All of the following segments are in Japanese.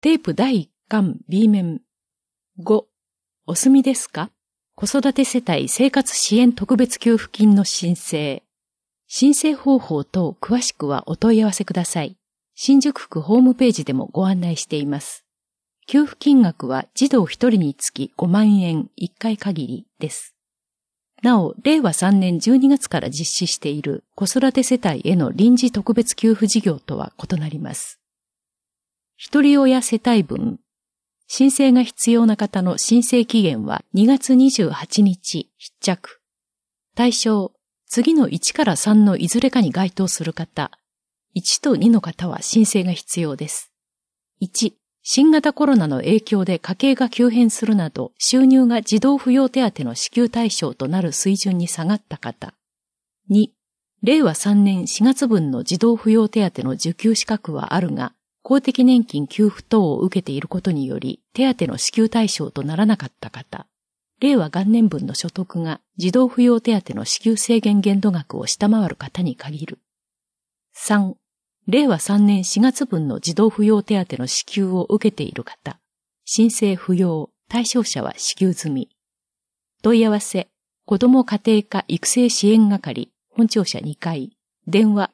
テープ第1巻 B 面。5、お済みですか？子育て世帯生活支援特別給付金の申請。申請方法等詳しくはお問い合わせください。新宿区ホームページでもご案内しています。給付金額は児童1人につき5万円1回限りです。なお、令和3年12月から実施している子育て世帯への臨時特別給付事業とは異なります。一人親世帯分。申請が必要な方の申請期限は2月28日必着。対象、次の1から3のいずれかに該当する方。1と2の方は申請が必要です。1、新型コロナの影響で家計が急変するなど収入が児童扶養手当の支給対象となる水準に下がった方。2、令和3年4月分の児童扶養手当の受給資格はあるが、公的年金給付等を受けていることにより手当の支給対象とならなかった方。令和元年分の所得が児童扶養手当の支給制限限度額を下回る方に限る。3、令和3年4月分の児童扶養手当の支給を受けている方。申請不要、対象者は支給済み。問い合わせ、子ども家庭科育成支援係、本庁舎2階、電話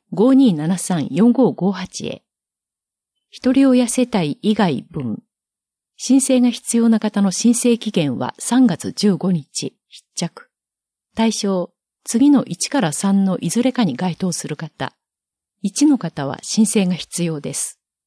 5273-4558 へ。一人親世帯以外分。申請が必要な方の申請期限は3月15日必着。対象、次の1から3のいずれかに該当する方。1の方は申請が必要です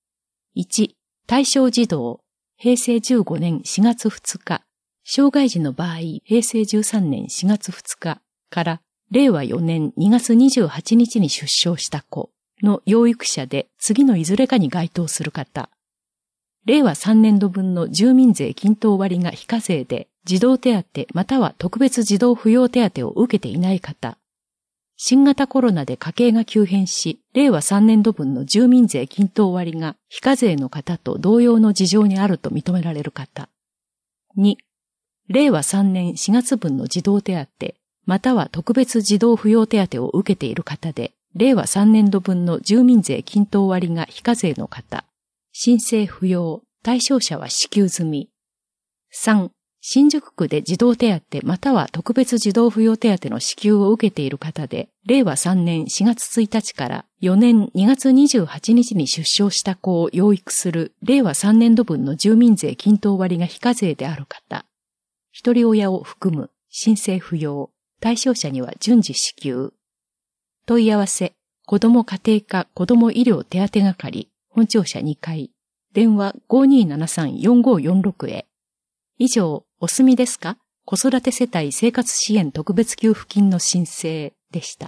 。1、対象児童、平成15年4月2日、障害児の場合、平成13年4月2日から令和4年2月28日に出生した子の養育者で次のいずれかに該当する方。令和3年度分の住民税均等割が非課税で児童手当または特別児童扶養手当を受けていない方。新型コロナで家計が急変し、令和3年度分の住民税均等割が非課税の方と同様の事情にあると認められる方。2、令和3年4月分の児童手当、または特別児童扶養手当を受けている方で、令和3年度分の住民税均等割が非課税の方。申請不要、対象者は支給済み。3、新宿区で児童手当または特別児童扶養手当の支給を受けている方で、令和3年4月1日から4年2月28日に出生した子を養育する令和3年度分の住民税均等割が非課税である方。一人親を含む申請不要、対象者には順次支給。問い合わせ、子ども家庭科子ども医療手当係、本庁舎2階、電話 5273-4546 へ。以上、お済みですか？子育て世帯生活支援特別給付金の申請でした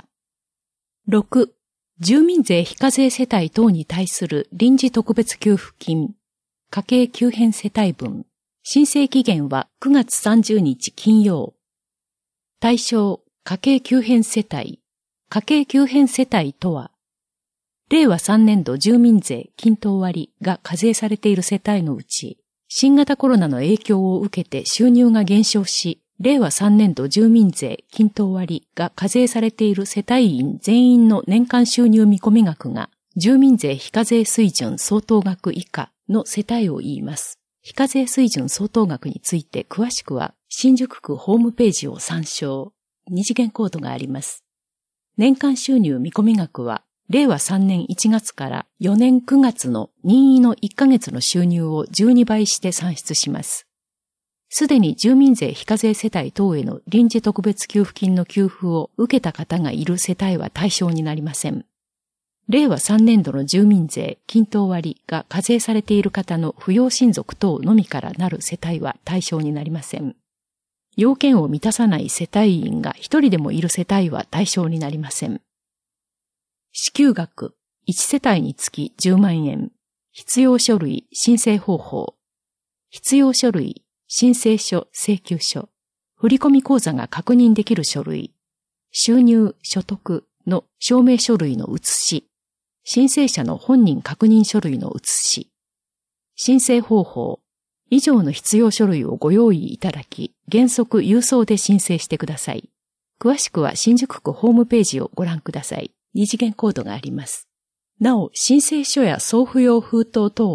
。6、住民税非課税世帯等に対する臨時特別給付金、家計急変世帯分、申請期限は9月30日金曜。対象、家計急変世帯。家計急変世帯とは、令和3年度住民税均等割が課税されている世帯のうち、新型コロナの影響を受けて収入が減少し、令和3年度住民税均等割が課税されている世帯員全員の年間収入見込み額が、住民税非課税水準相当額以下の世帯を言います。非課税水準相当額について詳しくは、新宿区ホームページを参照。二次元コードがあります。年間収入見込み額は、令和3年1月から4年9月の任意の1ヶ月の収入を12倍して算出します。すでに住民税非課税世帯等への臨時特別給付金の給付を受けた方がいる世帯は対象になりません。令和3年度の住民税均等割が課税されている方の扶養親族等のみからなる世帯は対象になりません。要件を満たさない世帯員が一人でもいる世帯は対象になりません。支給額、1世帯につき10万円。必要書類、申請方法。必要書類、申請書、請求書。振込口座が確認できる書類。収入、所得の証明書類の写し。申請者の本人確認書類の写し。申請方法。以上の必要書類をご用意いただき、原則郵送で申請してください。詳しくは新宿区ホームページをご覧ください。二次元コードがあります。なお、申請書や送付用封筒等は、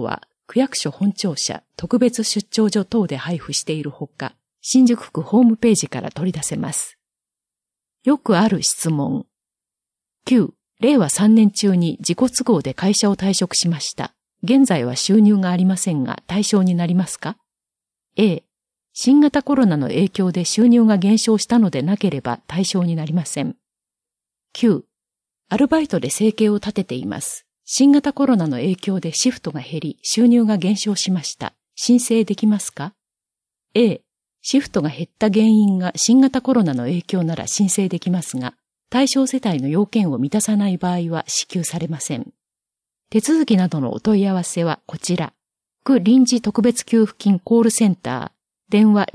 区役所本庁舎、特別出張所等で配布しているほか、新宿区ホームページから取り出せます。よくある質問。9、令和3年中に自己都合で会社を退職しました。現在は収入がありませんが対象になりますか？ A、新型コロナの影響で収入が減少したのでなければ対象になりません。9、アルバイトで生計を立てています。新型コロナの影響でシフトが減り、収入が減少しました。申請できますか？ A、シフトが減った原因が新型コロナの影響なら申請できますが、対象世帯の要件を満たさない場合は支給されません。手続きなどのお問い合わせはこちら。区臨時特別給付金コールセンター、電話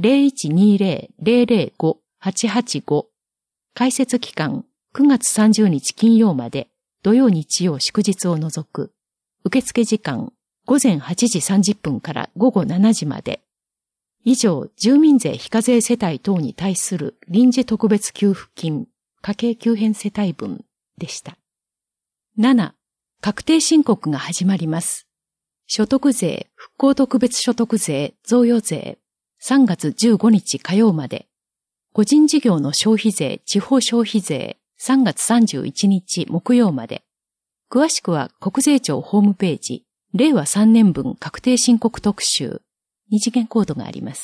0120-005-885。開設期間9月30日金曜まで、土曜日曜祝日を除く。受付時間午前8時30分から午後7時まで。以上、住民税非課税世帯等に対する臨時特別給付金、家計急変世帯分でした。7、確定申告が始まります。所得税、復興特別所得税、贈与税、3月15日火曜まで。個人事業の消費税、地方消費税、3月31日木曜まで。詳しくは国税庁ホームページ、令和3年分確定申告特集、二次元コードがあります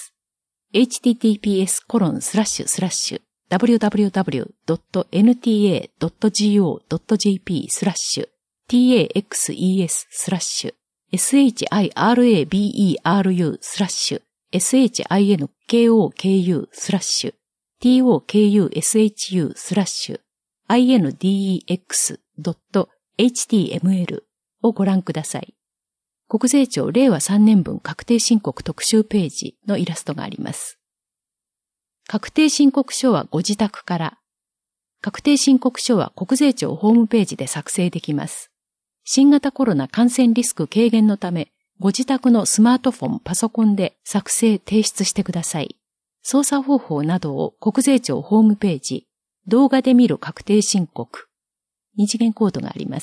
。https://www.nta.go.jp/TAXES/SHIROKUSHU/SHINKOKU/html をご覧ください。国税庁令和3年分確定申告特集ページのイラストがあります。確定申告書はご自宅から。確定申告書は国税庁ホームページで作成できます。新型コロナ感染リスク軽減のため、ご自宅のスマートフォン、パソコンで作成・提出してください。操作方法などを国税庁ホームページ、動画で見る確定申告、二次元コードがあります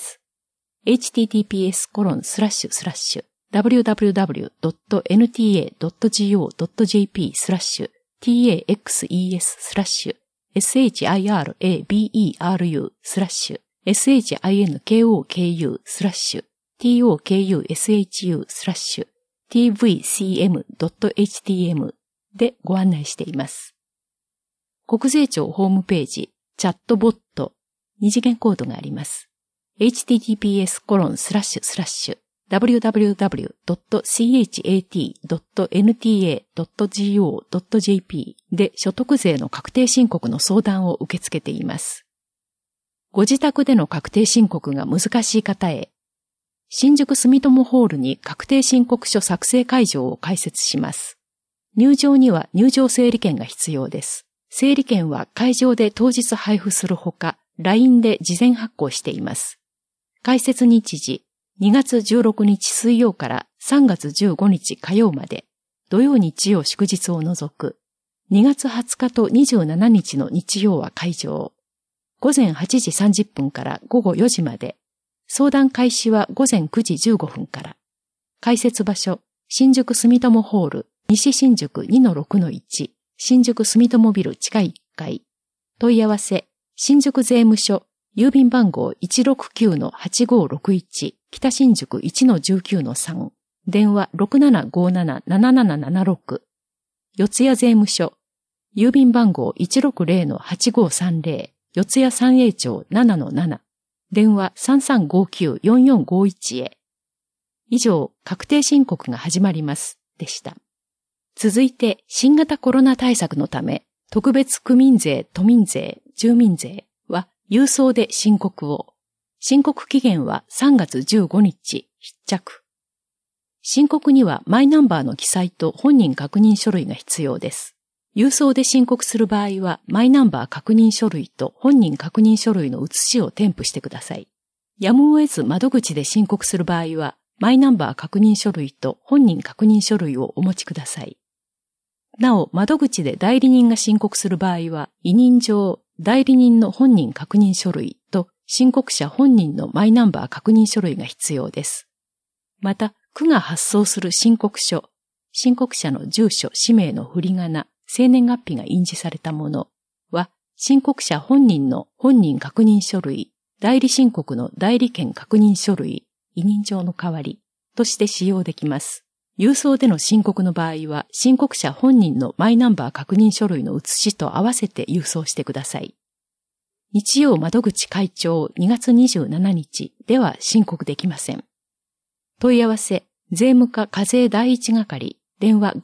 。https://www.nta.go.jp/TAXES/SHINKOKU/TVCM.htm でご案内しています。国税庁ホームページ、チャットボット、二次元コードがあります。https://www.chat.nta.go.jp で所得税の確定申告の相談を受け付けています。ご自宅での確定申告が難しい方へ、新宿住友ホールに確定申告書作成会場を開設します。入場には入場整理券が必要です。整理券は会場で当日配布するほか、LINE で事前発行しています。開設日時、2月16日水曜から3月15日火曜まで、土曜日曜祝日を除く、2月20日と27日の日曜は会場。午前8時30分から午後4時まで、相談開始は午前9時15分から。開設場所、新宿住友ホール、西新宿 2-6-1、新宿住友ビル地下1階。問い合わせ、新宿税務署、郵便番号 169-8561、北新宿 1-19-3、電話 6757-7776。四谷税務署、郵便番号 160-8530、四谷三栄町 7-7、電話 3359-4451 へ。以上、確定申告が始まります。でした。続いて、新型コロナ対策のため、特別区民税、都民税、住民税は郵送で申告を。申告期限は3月15日、必着。申告にはマイナンバーの記載と本人確認書類が必要です。郵送で申告する場合は、マイナンバー確認書類と本人確認書類の写しを添付してください。やむを得ず窓口で申告する場合は、マイナンバー確認書類と本人確認書類をお持ちください。なお、窓口で代理人が申告する場合は、委任状、代理人の本人確認書類と申告者本人のマイナンバー確認書類が必要です。また、 区が発送する申告書、申告者の住所、氏名の振り仮名、生年月日が印字されたものは、申告者本人の本人確認書類、代理申告の代理権確認書類、委任状の代わりとして使用できます。郵送での申告の場合は、申告者本人のマイナンバー確認書類の写しと合わせて郵送してください。日曜窓口開帳2月27日では申告できません。問い合わせ、税務課課税第一係、電話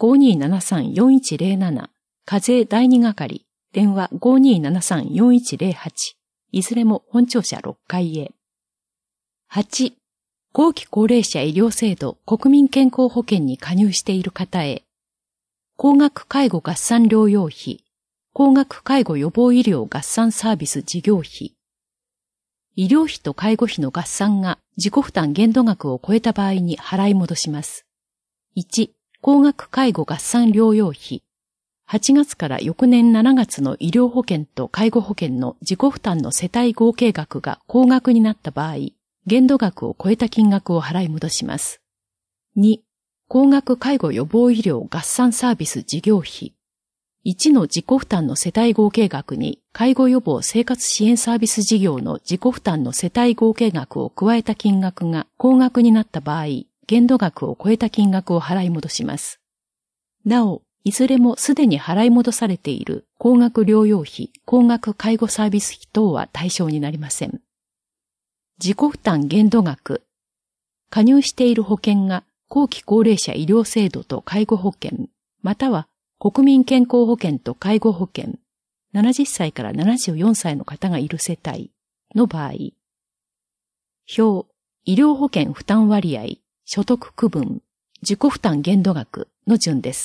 5273-4107、課税第二係、電話 5273-4108、いずれも本庁舎6階へ。8、後期高齢者医療制度国民健康保険に加入している方へ、高額介護合算療養費、高額介護予防医療合算サービス事業費、医療費と介護費の合算が自己負担限度額を超えた場合に払い戻します。1、高額介護合算療養費。8月から翌年7月の医療保険と介護保険の自己負担の世帯合計額が高額になった場合、限度額を超えた金額を払い戻します。2、高額介護予防医療合算サービス事業費。1の自己負担の世帯合計額に介護予防生活支援サービス事業の自己負担の世帯合計額を加えた金額が高額になった場合、限度額を超えた金額を払い戻します。なお、いずれもすでに払い戻されている高額療養費、高額介護サービス費等は対象になりません。自己負担限度額。加入している保険が後期高齢者医療制度と介護保険、または国民健康保険と介護保険、70歳から74歳の方がいる世帯の場合、表、医療保険負担割合、所得区分、自己負担限度額の順です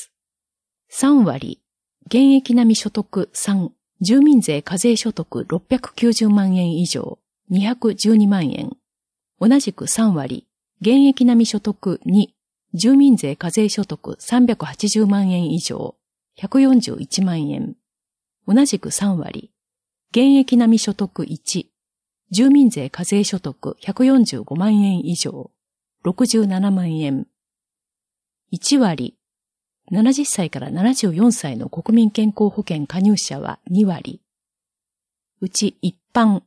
。3割、現役並み所得3、住民税課税所得690万円以上、212万円。同じく3割、現役並み所得2、住民税課税所得380万円以上、141万円。同じく3割、現役並み所得1、住民税課税所得145万円以上、67万円。1割、70歳から74歳の国民健康保険加入者は2割。うち一般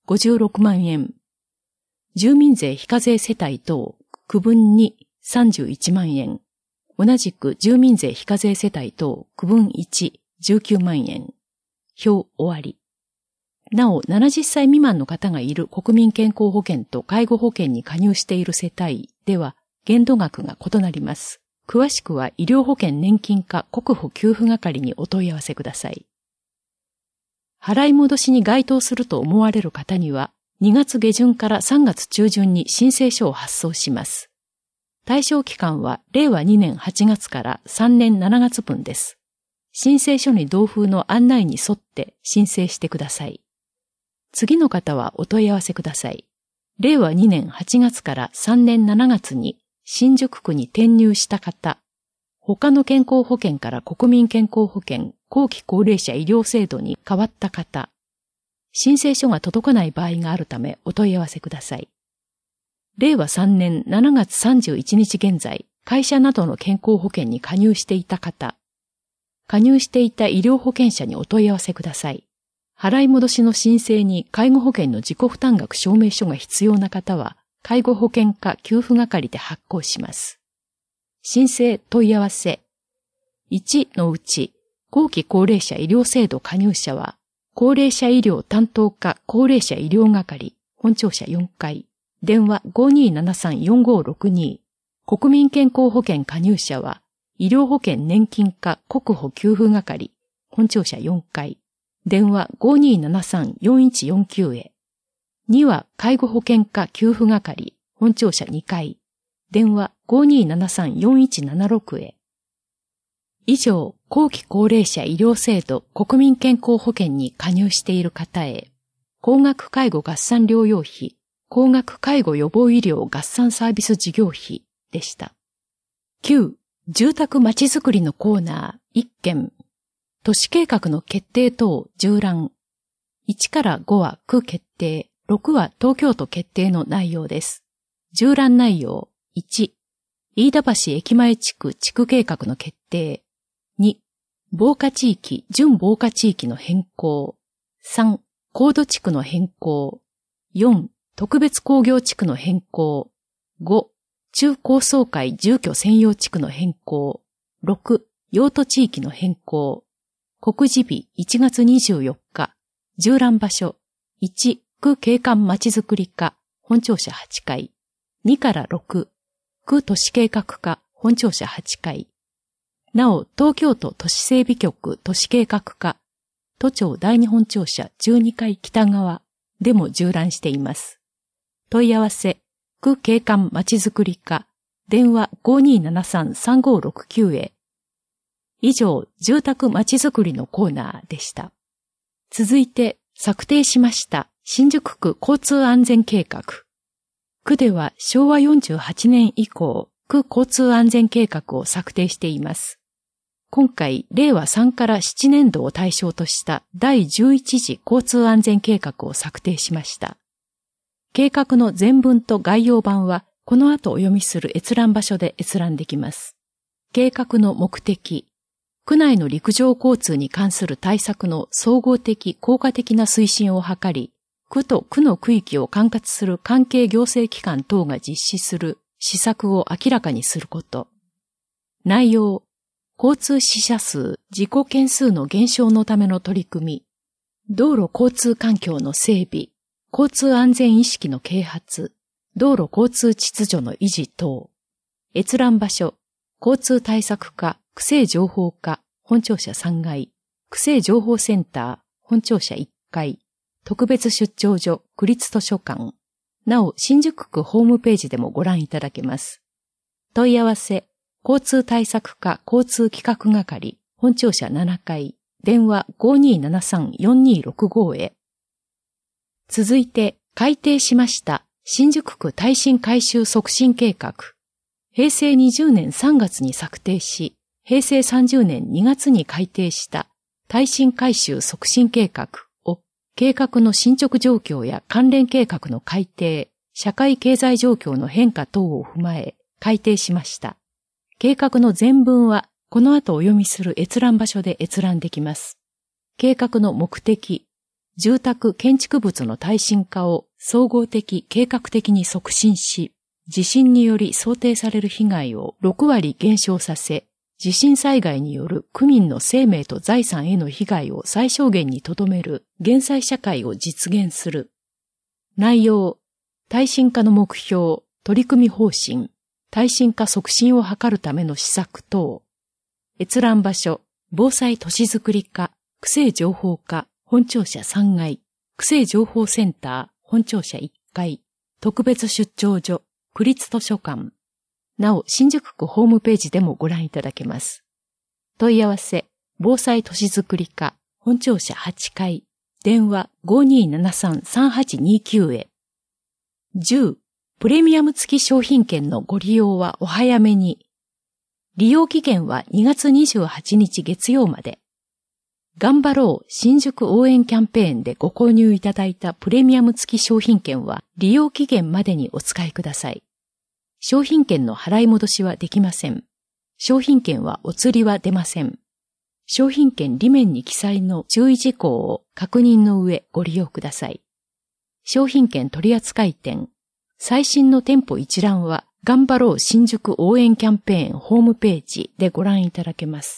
56万円。住民税非課税世帯等区分2、31万円。同じく住民税非課税世帯等区分1、19万円。表終わり。なお、70歳未満の方がいる国民健康保険と介護保険に加入している世帯では限度額が異なります。詳しくは医療保険年金課国保給付係にお問い合わせください。払い戻しに該当すると思われる方には、2月下旬から3月中旬に申請書を発送します。対象期間は令和2年8月から3年7月分です。申請書に同封の案内に沿って申請してください。次の方はお問い合わせください。令和2年8月から3年7月に新宿区に転入した方、他の健康保険から国民健康保険、後期高齢者医療制度に変わった方、申請書が届かない場合があるためお問い合わせください。令和3年7月31日現在、会社などの健康保険に加入していた方、加入していた医療保険者にお問い合わせください。払い戻しの申請に介護保険の自己負担額証明書が必要な方は、介護保険課給付係で発行します。申請問い合わせ。1のうち、後期高齢者医療制度加入者は、高齢者医療担当課高齢者医療係、本庁舎4階。電話 5273-4562。国民健康保険加入者は、医療保険年金課国保給付係、本庁舎4階。電話 5273-4149 へ。2は介護保険課給付係、本庁舎2階。電話 5273-4176 へ。以上、後期高齢者医療制度国民健康保険に加入している方へ、高額介護合算療養費、高額介護予防医療合算サービス事業費でした。9、住宅まちづくりのコーナー1件。都市計画の決定等縦覧。1から5は区決定、6は東京都決定の内容です。縦覧内容。1、 飯田橋駅前地区地区計画の決定。2、防火地域、準防火地域の変更。3、高度地区の変更。4、特別工業地区の変更。5、中高層階住居専用地区の変更。6、用途地域の変更。告示日1月24日。縦覧場所。1、区景観まちづくり課、本庁舎8階。2から6、区都市計画課、本庁舎8階。なお、東京都都市整備局都市計画課、都庁第二本庁舎12階北側でも縦覧しています。問い合わせ、区景観まちづくり課、電話 5273-3569 へ。以上、住宅まちづくりのコーナーでした。続いて、策定しました新宿区交通安全計画。区では昭和48年以降、区交通安全計画を策定しています。今回、令和3から7年度を対象とした第11次交通安全計画を策定しました。計画の全文と概要版は、この後お読みする閲覧場所で閲覧できます。計画の目的。区内の陸上交通に関する対策の総合的、効果的な推進を図り、区と区の区域を管轄する関係行政機関等が実施する施策を明らかにすること。内容、交通死者数、事故件数の減少のための取り組み、道路交通環境の整備、交通安全意識の啓発、道路交通秩序の維持等。閲覧場所、交通対策課、区政情報課、本庁舎3階、区政情報センター、本庁舎1階、特別出張所、区立図書館。なお、新宿区ホームページでもご覧いただけます。問い合わせ、交通対策課交通企画係、本庁舎7階、電話 5273-4265 へ。続いて、改定しました新宿区耐震改修促進計画。平成20年3月に策定し、平成30年2月に改定した耐震改修促進計画を計画の進捗状況や関連計画の改定、社会経済状況の変化等を踏まえ改定しました。計画の全文はこの後お読みする閲覧場所で閲覧できます。計画の目的、住宅建築物の耐震化を総合的計画的に促進し、地震により想定される被害を6割減少させ、地震災害による区民の生命と財産への被害を最小限に留める減災社会を実現する。内容、耐震化の目標、取り組み方針、耐震化促進を図るための施策等。閲覧場所、防災都市づくり課、区政情報課、本庁舎3階、区政情報センター、本庁舎1階、特別出張所、区立図書館。なお、新宿区ホームページでもご覧いただけます。問い合わせ、防災都市づくり課、本庁舎8階、電話 5273-3829 へ。10、プレミアム付き商品券のご利用はお早めに。利用期限は2月28日月曜まで。頑張ろう新宿応援キャンペーンでご購入いただいたプレミアム付き商品券は利用期限までにお使いください。商品券の払い戻しはできません。商品券はお釣りは出ません。商品券裏面に記載の注意事項を確認の上ご利用ください。商品券取扱店、最新の店舗一覧は頑張ろう新宿応援キャンペーンホームページでご覧いただけます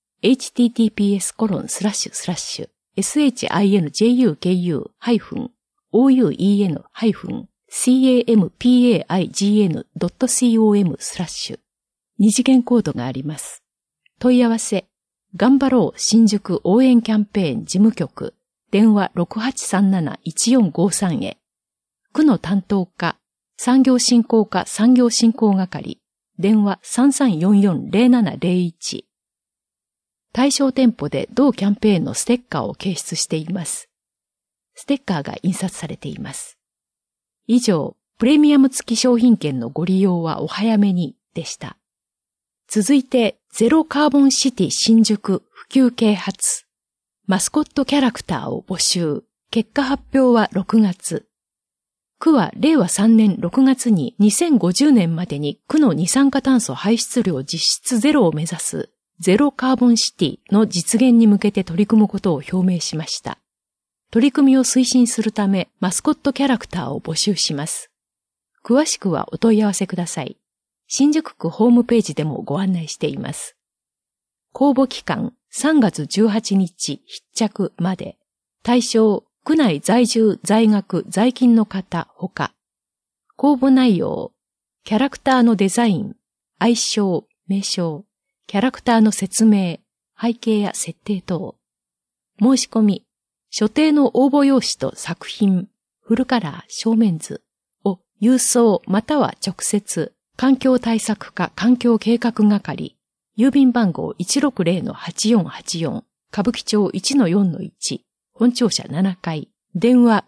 。https://sinjuken-campagn.com/ 二次元コードがあります。問い合わせ、頑張ろう新宿応援キャンペーン事務局、電話 6837-1453 へ。区の担当課、産業振興課産業振興係、電話 3344-0701。対象店舗で同キャンペーンのステッカーを掲出しています。ステッカーが印刷されています。以上、プレミアム付き商品券のご利用はお早めにでした。続いて、ゼロカーボンシティ新宿普及啓発。マスコットキャラクターを募集。結果発表は6月。 区は令和3年6月に2050年までに区の二酸化炭素排出量実質ゼロを目指すゼロカーボンシティの実現に向けて取り組むことを表明しました。取り組みを推進するためマスコットキャラクターを募集します。詳しくはお問い合わせください。新宿区ホームページでもご案内しています。公募期間3月18日必着まで。対象、区内在住、在学、在勤の方ほか。公募内容、キャラクターのデザイン、愛称、名称、キャラクターの説明、背景や設定等。申し込み、所定の応募用紙と作品、フルカラー、正面図を郵送または直接、環境対策課環境計画係、郵便番号 160-8484、歌舞伎町 1-4-1、本庁舎7階、電話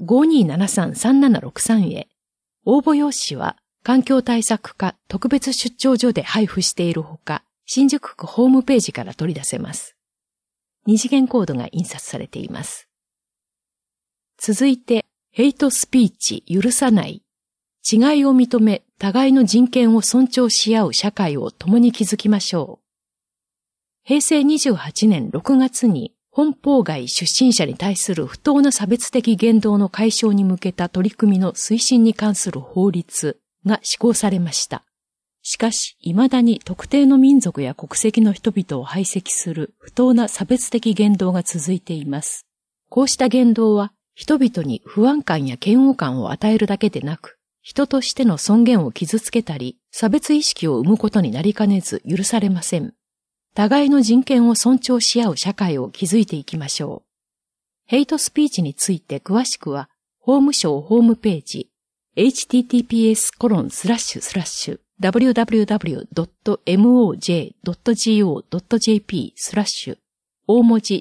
5273-3763 へ。応募用紙は環境対策課特別出張所で配布しているほか、新宿区ホームページから取り出せます。二次元コードが印刷されています。続いて、ヘイトスピーチ許さない。違いを認め、互いの人権を尊重し合う社会を共に築きましょう。平成28年6月に、本邦外出身者に対する不当な差別的言動の解消に向けた取り組みの推進に関する法律が施行されました。しかし、未だに特定の民族や国籍の人々を排斥する不当な差別的言動が続いています。こうした言動は、人々に不安感や嫌悪感を与えるだけでなく、人としての尊厳を傷つけたり、差別意識を生むことになりかねず許されません。互いの人権を尊重し合う社会を築いていきましょう。ヘイトスピーチについて詳しくは、法務省ホームページ、https://www.moj.go.jp/ 大文字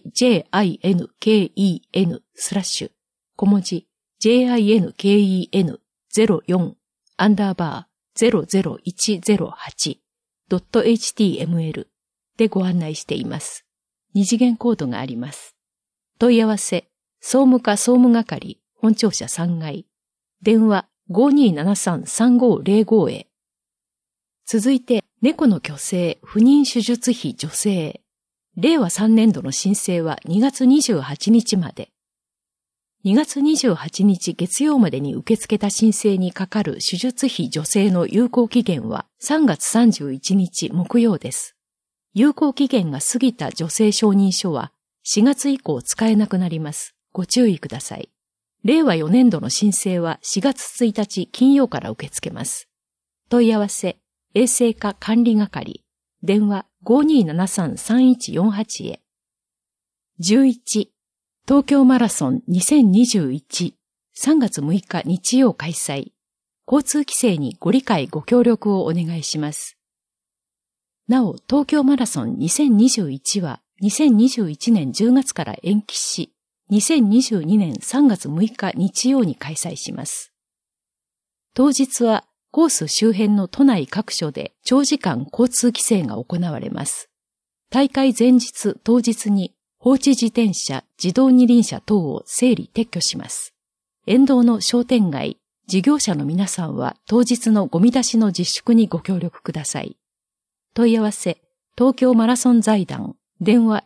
JINKEN/ 小文字 JINKEN04-00108.htmlでご案内しています。二次元コードがあります。問い合わせ、総務課総務係、本庁舎3階、電話 5273-3505 へ。続いて、猫の去勢、不妊手術費助成。令和3年度の申請は2月28日まで。2月28日月曜までに受け付けた申請にかかる手術費助成の有効期限は3月31日木曜です。有効期限が過ぎた助成承認書は4月以降使えなくなります。ご注意ください。令和4年度の申請は4月1日金曜から受け付けます。問い合わせ、衛生課管理係、電話 5273-3148 へ。11、東京マラソン2021、3月6日日曜開催。交通規制にご理解ご協力をお願いします。なお、東京マラソン2021は2021年10月から延期し、2022年3月6日日曜に開催します。当日はコース周辺の都内各所で長時間交通規制が行われます。大会前日当日に放置自転車、自動二輪車等を整理撤去します。沿道の商店街、事業者の皆さんは当日のゴミ出しの自粛にご協力ください。問い合わせ、東京マラソン財団、電話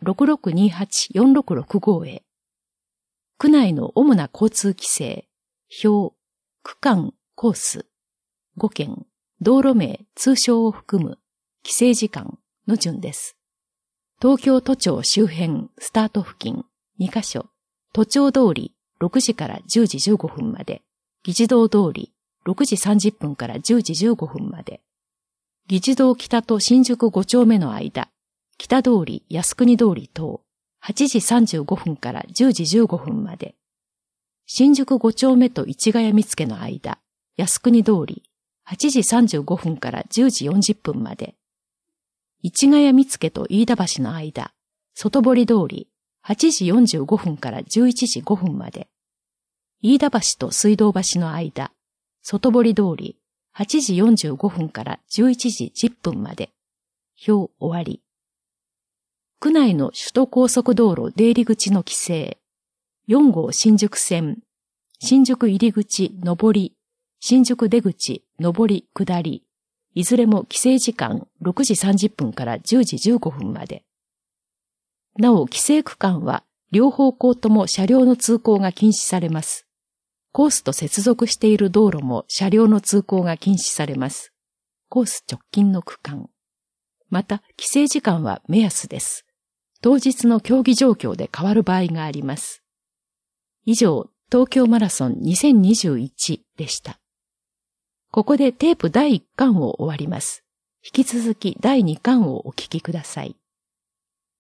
6628-4665 へ。区内の主な交通規制、表、区間、コース、5件、道路名、通称を含む、規制時間の順です。東京都庁周辺、スタート付近、2カ所、都庁通り、6時から10時15分まで、議事堂通り、6時30分から10時15分まで、議事堂北と新宿5丁目の間、北通り、靖国通り等、8時35分から10時15分まで、新宿5丁目と市ヶ谷見附の間、靖国通り、8時35分から10時40分まで、市ヶ谷見附と飯田橋の間、外堀通り、8時45分から11時5分まで、飯田橋と水道橋の間、外堀通り、8時45分から11時10分まで。表終わり。区内の首都高速道路出入り口の規制。4号新宿線。新宿入り口上り。 新宿出口、上り、下り、いずれも規制時間6時30分から10時15分まで。なお、規制区間は両方向とも車両の通行が禁止されます。コースと接続している道路も車両の通行が禁止されます。コース直近の区間。また、規制時間は目安です。当日の競技状況で変わる場合があります。以上、東京マラソン2021でした。ここでテープ第1巻を終わります。引き続き第2巻をお聞きください。